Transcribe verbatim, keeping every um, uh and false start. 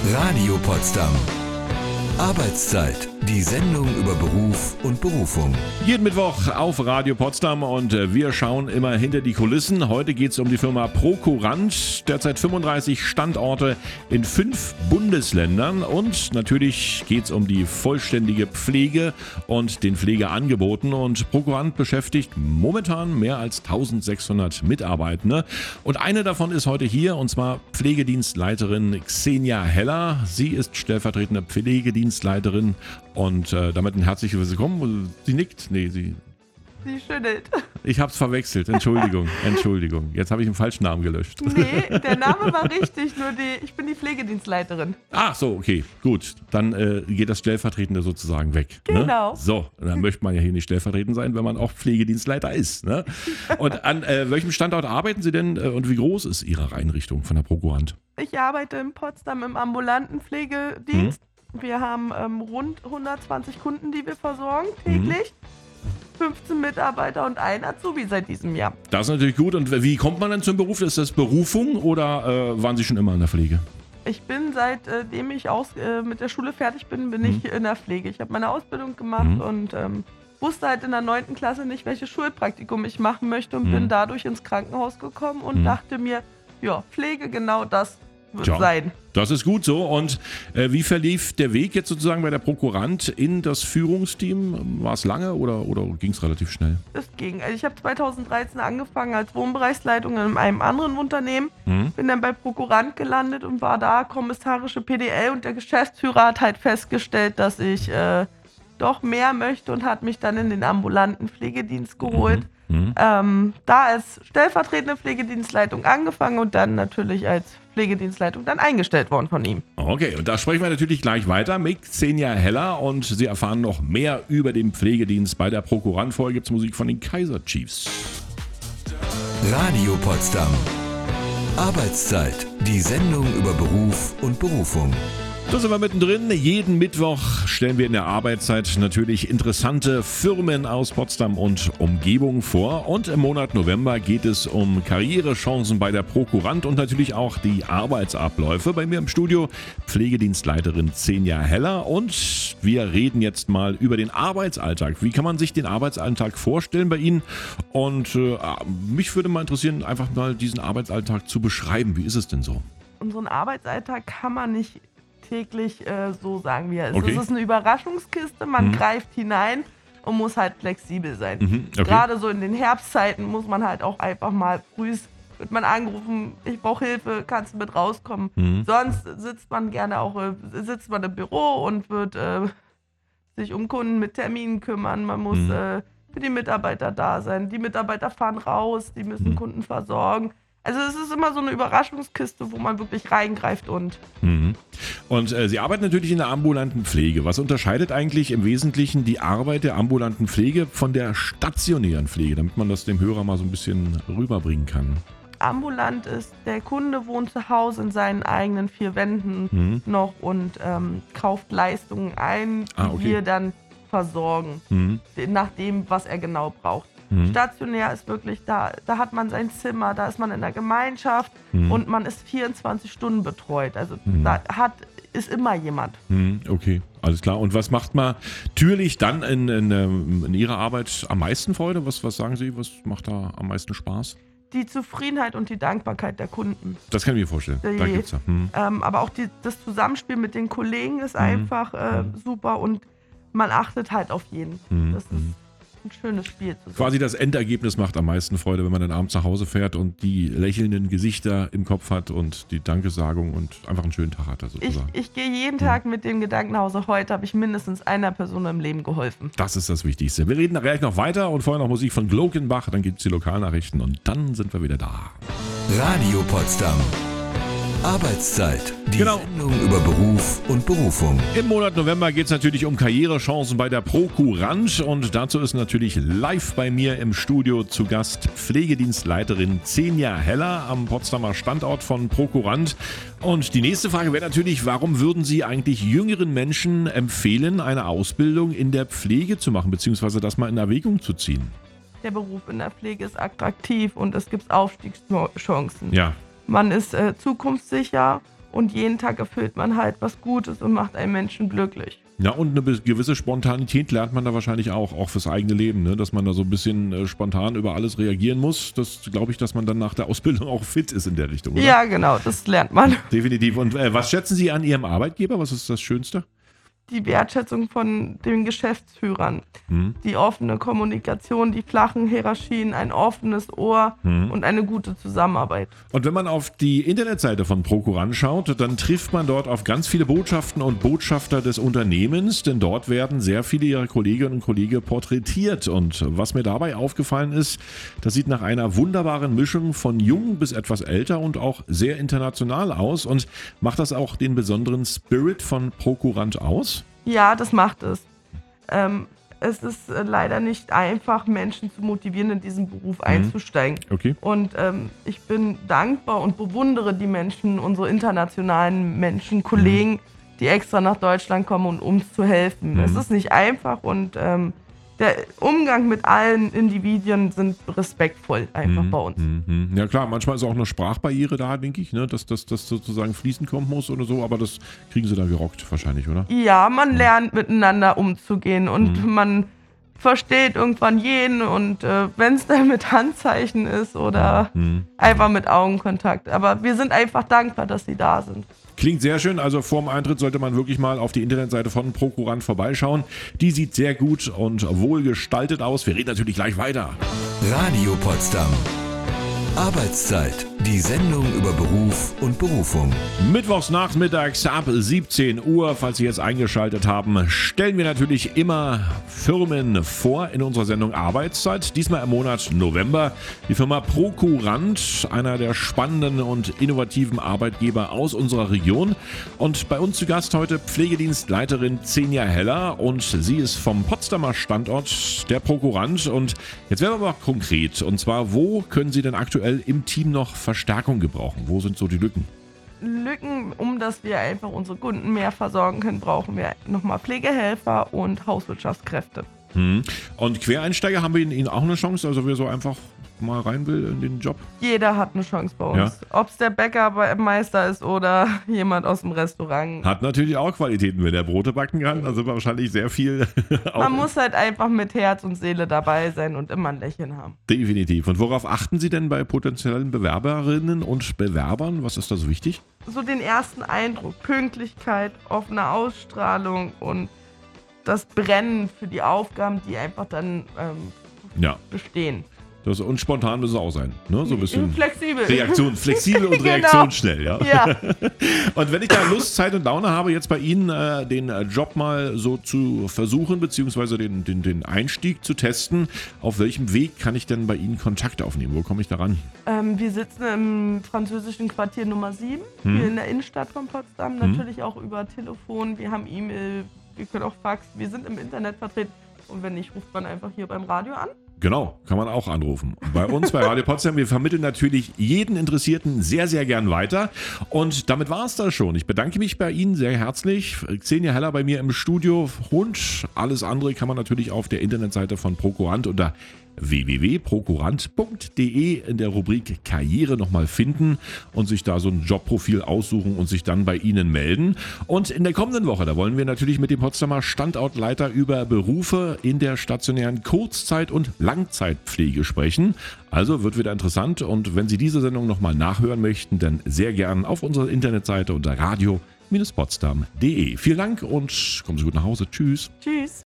Radio Potsdam. Arbeitszeit. Die Sendung über Beruf und Berufung. Jeden Mittwoch auf Radio Potsdam und wir schauen immer hinter die Kulissen. Heute geht es um die Firma Prokurant. Derzeit fünfunddreißig Standorte in fünf Bundesländern. Und natürlich geht es um die vollständige Pflege und den Pflegeangeboten. Und Prokurant beschäftigt momentan mehr als eintausendsechshundert Mitarbeitende. Und eine davon ist heute hier, und zwar Pflegedienstleiterin Xenia Heller. Sie ist stellvertretende Pflegedienstleiterin. Und äh, damit ein herzliches Willkommen. Sie nickt. Nee, sie... Sie schüttelt. Ich hab's verwechselt. Entschuldigung, Entschuldigung. Jetzt habe ich einen falschen Namen gelöscht. Nee, der Name war richtig, nur die, ich bin die Pflegedienstleiterin. Ach so, okay, gut. Dann äh, geht das Stellvertretende sozusagen weg. Genau. Ne? So, dann möchte man ja hier nicht stellvertretend sein, wenn man auch Pflegedienstleiter ist. Ne? Und an äh, welchem Standort arbeiten Sie denn äh, und wie groß ist Ihre Einrichtung von der Prokurant? Ich arbeite in Potsdam im ambulanten Pflegedienst. Hm. Wir haben ähm, rund hundertzwanzig Kunden, die wir versorgen täglich. Mhm. fünfzehn Mitarbeiter und ein Azubi seit diesem Jahr. Das ist natürlich gut. Und wie kommt man denn zum Beruf? Ist das Berufung oder äh, waren Sie schon immer in der Pflege? Ich bin, seitdem ich aus, äh, mit der Schule fertig bin, bin mhm. ich in der Pflege. Ich habe meine Ausbildung gemacht mhm. und ähm, wusste halt in der neunten Klasse nicht, welches Schulpraktikum ich machen möchte und mhm. bin dadurch ins Krankenhaus gekommen und mhm. dachte mir, ja, Pflege, genau das wird ja sein. Das ist gut so. Und äh, wie verlief der Weg jetzt sozusagen bei der Prokurant in das Führungsteam? War es lange oder, oder ging es relativ schnell? Es ging. Also ich habe zweitausenddreizehn angefangen als Wohnbereichsleitung in einem anderen Unternehmen. Mhm. Bin dann bei Prokurant gelandet und war da kommissarische P D L und der Geschäftsführer hat halt festgestellt, dass ich äh, doch mehr möchte und hat mich dann in den ambulanten Pflegedienst geholt. Mhm. Mhm. Ähm, da als stellvertretende Pflegedienstleitung angefangen und dann natürlich als Pflegedienstleitung dann eingestellt worden von ihm. Okay, und da sprechen wir natürlich gleich weiter mit Xenia Heller und Sie erfahren noch mehr über den Pflegedienst bei der Prokurant. Vorher gibt es Musik von den Kaiser Chiefs. Radio Potsdam. Arbeitszeit. Die Sendung über Beruf und Berufung. Da sind wir mittendrin. Jeden Mittwoch stellen wir in der Arbeitszeit natürlich interessante Firmen aus Potsdam und Umgebung vor. Und im Monat November geht es um Karrierechancen bei der Prokurant und natürlich auch die Arbeitsabläufe. Bei mir im Studio Pflegedienstleiterin Xenia Heller und wir reden jetzt mal über den Arbeitsalltag. Wie kann man sich den Arbeitsalltag vorstellen bei Ihnen? Und äh, mich würde mal interessieren, einfach mal diesen Arbeitsalltag zu beschreiben. Wie ist es denn so? Unseren Arbeitsalltag kann man nicht täglich äh, so sagen, wie er ist. Okay. Es ist eine Überraschungskiste, man mhm. greift hinein und muss halt flexibel sein. Mhm. Okay. Gerade so in den Herbstzeiten muss man halt auch einfach mal früh, wird man angerufen, ich brauche Hilfe, kannst du mit rauskommen. Mhm. Sonst sitzt man gerne auch, äh, sitzt man im Büro und wird äh, sich um Kunden mit Terminen kümmern. Man muss mhm. äh, für die Mitarbeiter da sein. Die Mitarbeiter fahren raus, die müssen mhm. Kunden versorgen. Also es ist immer so eine Überraschungskiste, wo man wirklich reingreift und... Mhm. Und äh, Sie arbeiten natürlich in der ambulanten Pflege. Was unterscheidet eigentlich im Wesentlichen die Arbeit der ambulanten Pflege von der stationären Pflege, damit man das dem Hörer mal so ein bisschen rüberbringen kann? Ambulant ist, der Kunde wohnt zu Hause in seinen eigenen vier Wänden mhm. noch und ähm, kauft Leistungen ein, die ah, okay. wir dann versorgen, mhm. nach dem, was er genau braucht. Mhm. Stationär ist wirklich, da, da hat man sein Zimmer, da ist man in der Gemeinschaft mhm. und man ist vierundzwanzig Stunden betreut. Also mhm. da hat, ist immer jemand. Mhm. Okay, alles klar. Und was macht man natürlich dann in, in, in Ihrer Arbeit am meisten Freude? Was, was sagen Sie, was macht da am meisten Spaß? Die Zufriedenheit und die Dankbarkeit der Kunden. Das kann ich mir vorstellen. Die, da gibt's ja. Mhm. ähm, aber auch die, das Zusammenspiel mit den Kollegen ist mhm. einfach äh, super und man achtet halt auf jeden. Mhm. Das ist ein schönes Spiel zusammen. Quasi das Endergebnis macht am meisten Freude, wenn man dann abends nach Hause fährt und die lächelnden Gesichter im Kopf hat und die Dankesagung und einfach einen schönen Tag hat. Sozusagen. Ich, ich gehe jeden Tag mit dem Gedanken nach Hause, heute habe ich mindestens einer Person im Leben geholfen. Das ist das Wichtigste. Wir reden gleich noch weiter und vorher noch Musik von Glockenbach, dann gibt es die Lokalnachrichten und dann sind wir wieder da. Radio Potsdam. Arbeitszeit. Die genau. Sendung über Beruf und Berufung. Im Monat November geht es natürlich um Karrierechancen bei der Prokurant und dazu ist natürlich live bei mir im Studio zu Gast Pflegedienstleiterin Xenia Heller am Potsdamer Standort von Prokurant. Und die nächste Frage wäre natürlich, warum würden Sie eigentlich jüngeren Menschen empfehlen, eine Ausbildung in der Pflege zu machen, beziehungsweise das mal in Erwägung zu ziehen? Der Beruf in der Pflege ist attraktiv und es gibt Aufstiegschancen. Ja. Man ist äh, zukunftssicher Und jeden Tag erfüllt man halt was Gutes und macht einen Menschen glücklich. Ja, und eine gewisse Spontanität lernt man da wahrscheinlich auch, auch fürs eigene Leben, ne? Dass man da so ein bisschen äh, spontan über alles reagieren muss. Das glaube ich, dass man dann nach der Ausbildung auch fit ist in der Richtung, oder? Ja, genau, das lernt man. Definitiv. Und äh, was schätzen Sie an Ihrem Arbeitgeber? Was ist das Schönste? Die Wertschätzung von den Geschäftsführern, Hm. die offene Kommunikation, die flachen Hierarchien, ein offenes Ohr Hm. und eine gute Zusammenarbeit. Und wenn man auf die Internetseite von Prokurant schaut, dann trifft man dort auf ganz viele Botschaften und Botschafter des Unternehmens, denn dort werden sehr viele ihrer Kolleginnen und Kollegen porträtiert. Und was mir dabei aufgefallen ist, das sieht nach einer wunderbaren Mischung von jung bis etwas älter und auch sehr international aus. Und macht das auch den besonderen Spirit von Prokurant aus? Ja, das macht es. Ähm, es ist äh, leider nicht einfach, Menschen zu motivieren, in diesen Beruf einzusteigen. Okay. Und ähm, ich bin dankbar und bewundere die Menschen, unsere internationalen Menschen, Kollegen, die extra nach Deutschland kommen, um uns zu helfen. Mhm. Es ist nicht einfach und ähm, der Umgang mit allen Individuen sind respektvoll einfach Mhm, bei uns. mhm. Ja klar, manchmal ist auch eine Sprachbarriere da, denke ich, ne? dass das sozusagen fließend kommen muss oder so, aber das kriegen sie da gerockt wahrscheinlich, oder? Ja, man lernt miteinander umzugehen und Mhm. man versteht irgendwann jeden und äh, wenn es dann mit Handzeichen ist oder Mhm. einfach mit Augenkontakt. Aber wir sind einfach dankbar, dass sie da sind. Klingt sehr schön, also vorm Eintritt sollte man wirklich mal auf die Internetseite von Prokurant vorbeischauen. Die sieht sehr gut und wohl gestaltet aus. Wir reden natürlich gleich weiter. Radio Potsdam. Arbeitszeit. Die Sendung über Beruf und Berufung. Mittwochs nachmittags ab siebzehn Uhr, falls Sie jetzt eingeschaltet haben, stellen wir natürlich immer Firmen vor in unserer Sendung Arbeitszeit. Diesmal im Monat November. Die Firma Prokurant, einer der spannenden und innovativen Arbeitgeber aus unserer Region. Und bei uns zu Gast heute Pflegedienstleiterin Xenia Heller. Und sie ist vom Potsdamer Standort der Prokurant. Und jetzt werden wir mal konkret. Und zwar, wo können Sie denn aktuell im Team noch Verstärkung gebrauchen? Wo sind so die Lücken? Lücken, um dass wir einfach unsere Kunden mehr versorgen können, brauchen wir nochmal Pflegehelfer und Hauswirtschaftskräfte. Hm. Und Quereinsteiger, haben wir Ihnen auch eine Chance? Also wer so einfach mal rein will in den Job? Jeder hat eine Chance bei uns. Ja. Ob es der Bäckermeister ist oder jemand aus dem Restaurant. Hat natürlich auch Qualitäten, wenn er Brote backen kann. Also wahrscheinlich sehr viel. auch Man muss halt einfach mit Herz und Seele dabei sein und immer ein Lächeln haben. Definitiv. Und worauf achten Sie denn bei potenziellen Bewerberinnen und Bewerbern? Was ist da so wichtig? So den ersten Eindruck, Pünktlichkeit, offene Ausstrahlung und das Brennen für die Aufgaben, die einfach dann ähm, Ja. bestehen. Das, und spontan müssen sie auch sein. Ne? So ein bisschen Flexibel. Reaktion, flexibel und Genau. reaktionsschnell. Ja? Ja. Und wenn ich da Lust, Zeit und Laune habe, jetzt bei Ihnen äh, den äh, Job mal so zu versuchen, beziehungsweise den, den, den Einstieg zu testen, auf welchem Weg kann ich denn bei Ihnen Kontakt aufnehmen? Wo komme ich da ran? Ähm, wir sitzen im französischen Quartier Nummer sieben, Hm. hier in der Innenstadt von Potsdam. Hm. Natürlich auch über Telefon, wir haben E-Mail, wir können auch Fax, wir sind im Internet vertreten. Und wenn nicht, ruft man einfach hier beim Radio an. Genau, kann man auch anrufen. Bei uns bei Radio Potsdam, wir vermitteln natürlich jeden Interessierten sehr, sehr gern weiter. Und damit war es das schon. Ich bedanke mich bei Ihnen sehr herzlich. Xenia Heller bei mir im Studio und alles andere kann man natürlich auf der Internetseite von Prokurant unter w w w punkt prokurant punkt d e in der Rubrik Karriere nochmal finden und sich da so ein Jobprofil aussuchen und sich dann bei Ihnen melden. Und in der kommenden Woche, da wollen wir natürlich mit dem Potsdamer Standortleiter über Berufe in der stationären Kurzzeit- und Langzeitpflege sprechen. Also wird wieder interessant und wenn Sie diese Sendung nochmal nachhören möchten, dann sehr gern auf unserer Internetseite unter radio Potsdam punkt d e. Vielen Dank und kommen Sie gut nach Hause. Tschüss. Tschüss.